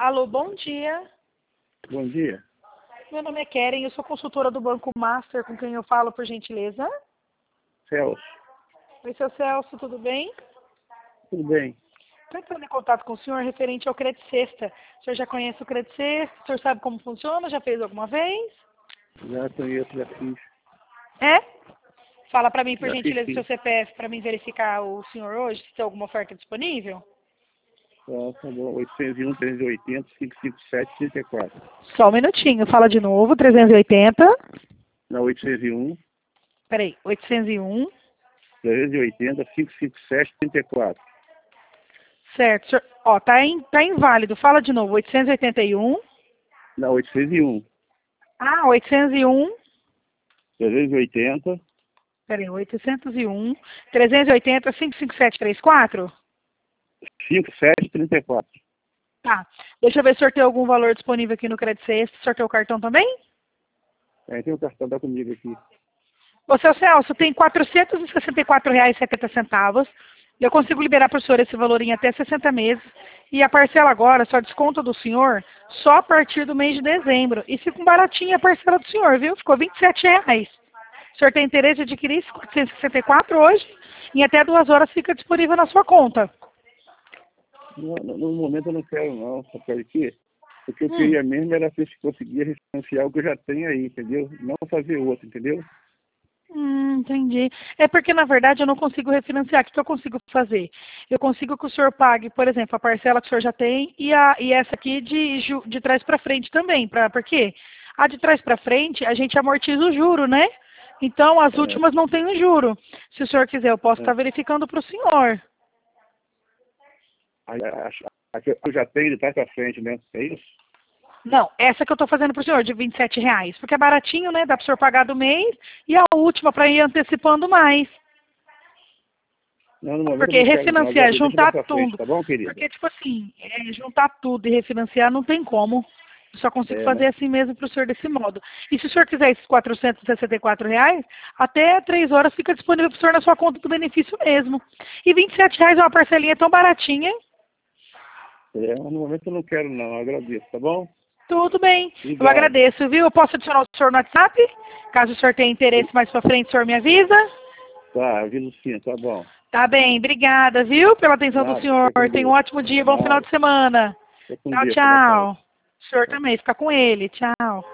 Alô, bom dia. Bom dia. Meu nome é Keren, eu sou consultora do Banco Master, com quem eu falo, por gentileza. Celso. Oi, seu Celso, tudo bem? Tudo bem? Estou entrando em contato com o senhor referente ao Crédito Sexta. O senhor já conhece o Crédito Sexta? O senhor sabe como funciona? Já fez alguma vez? Já conheço, já fiz. É? Fala para mim, por Já fiz, gentileza, o sim. seu CPF para mim verificar o senhor hoje, se tem alguma oferta disponível. Tá bom. 801, 380, 557, 34. Só um minutinho, fala de novo, 380. Não, 801, Peraí, 801. 380, 557, 34. Certo, senhor, ó, tá inválido, fala de novo, 881. Não, 801, Ah, 801. 380, Peraí, 801, 380, 55734? 57, 34. Tá. Deixa eu ver se o senhor tem algum valor disponível aqui no Crédito Sexta. O senhor tem o cartão também? Tem o cartão da comigo aqui. Ô, seu Celso, tem R$ 464,70. Eu consigo liberar para o senhor esse valor em até 60 meses. E a parcela agora, só desconto do senhor, só a partir do mês de dezembro. E fica um baratinho a parcela do senhor, viu? Ficou R$ 27,00. O senhor tem interesse em adquirir esse 464 hoje? Em até 2 horas fica disponível na sua conta. No momento eu não quero não, sabe por quê? O que eu queria mesmo era ver se conseguia refinanciar o que eu já tenho aí, entendeu? Não fazer outro, entendeu? Entendi. É porque, na verdade, eu não consigo refinanciar. O que eu consigo fazer? Eu consigo que o senhor pague, por exemplo, a parcela que o senhor já tem e essa aqui de trás para frente também. Por quê? A de trás para frente, a gente amortiza o juro, né? Então, as últimas não têm o juro. Se o senhor quiser, eu posso estar verificando para o senhor. A que eu já tenho de trás pra frente, né? É isso? Não, essa que eu estou fazendo para o senhor, de R$ 27,00. Porque é baratinho, né? Dá para o senhor pagar do mês. E a última para ir antecipando mais. Não, no momento eu Porque não quero não. refinanciar, Deixa juntar pra frente, tudo. tá bom, querida? Porque, tipo assim, juntar tudo e refinanciar não tem como. Eu só consigo fazer assim mesmo para o senhor desse modo. E se o senhor quiser esses R$ 464,00, até 3 horas fica disponível para o senhor na sua conta do benefício mesmo. E R$ 27,00 é uma parcelinha tão baratinha. No momento eu não quero não, eu agradeço, tá bom? Tudo bem. Obrigado. Eu agradeço, viu? Eu posso adicionar o senhor no WhatsApp? Caso o senhor tenha interesse mais para frente, o senhor me avisa? Tá, aviso sim, tá bom. Tá bem, obrigada, viu? Pela atenção do senhor. Tenha um ótimo dia, bom final de semana. Fica com Tchau, Deus, tá bom, tchau. O senhor também, fica com ele. Tchau.